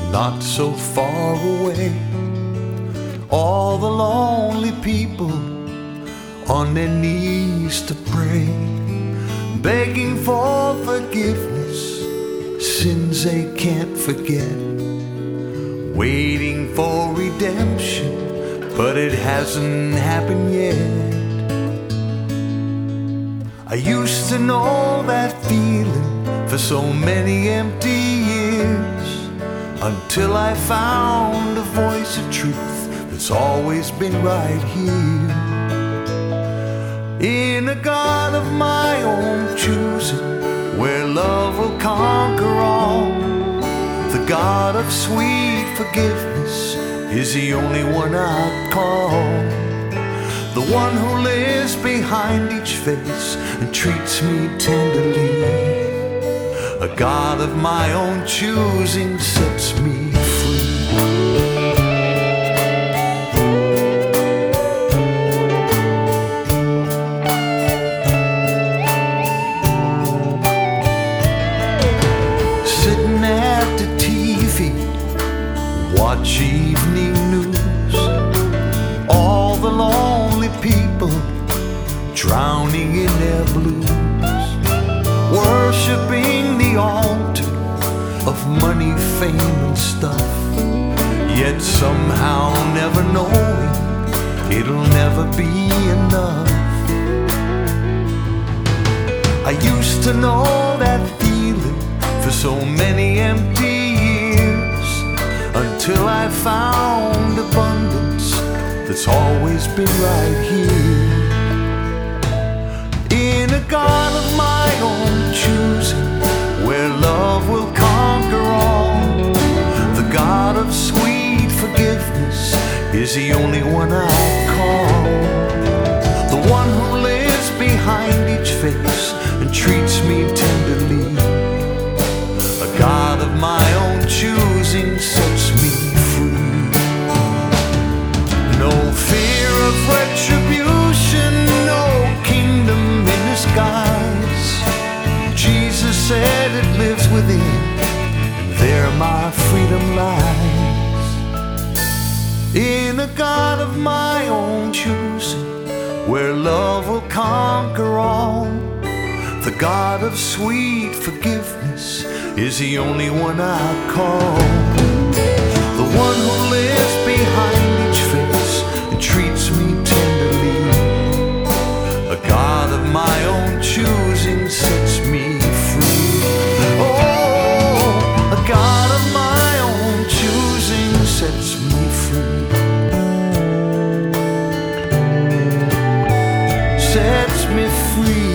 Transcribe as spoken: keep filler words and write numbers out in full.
not so far away. All the lonely people on their knees to pray, begging for forgiveness, sins they can't forget, waiting for redemption, but it hasn't happened yet. I used to know that feeling for so many empty years, until I found a voice of truth that's always been right here. In a God of my own choosing, where love will conquer all, the God of sweet forgiveness is the only one I'd call. The one who lives behind each face and treats me tenderly. A God of my own choosing sets me free. Sitting at the T V, watch evening news, all the lonely people drowning in their blues, worshiping the altar of money, fame, and stuff, yet somehow never knowing it'll never be enough. I used to know that feeling for so many empty years, until I found abundance that's always been right here. In a God of my own choosing, where love will conquer all, the God of sweet forgiveness is the only one I call. The one who lives behind each face and treats me tenderly. A God of my own choosing sets me free. No fear of retribution, no kingdom in disguise. Jesus said it lives within, and there my freedom lies. In a God of my own choosing, where love will conquer all, the God of sweet forgiveness is the only one I call. The one who lives behind each face and treats me tenderly. A God of my own choosing sets me free. Oh, a God of my own choosing sets me free. Sets me free.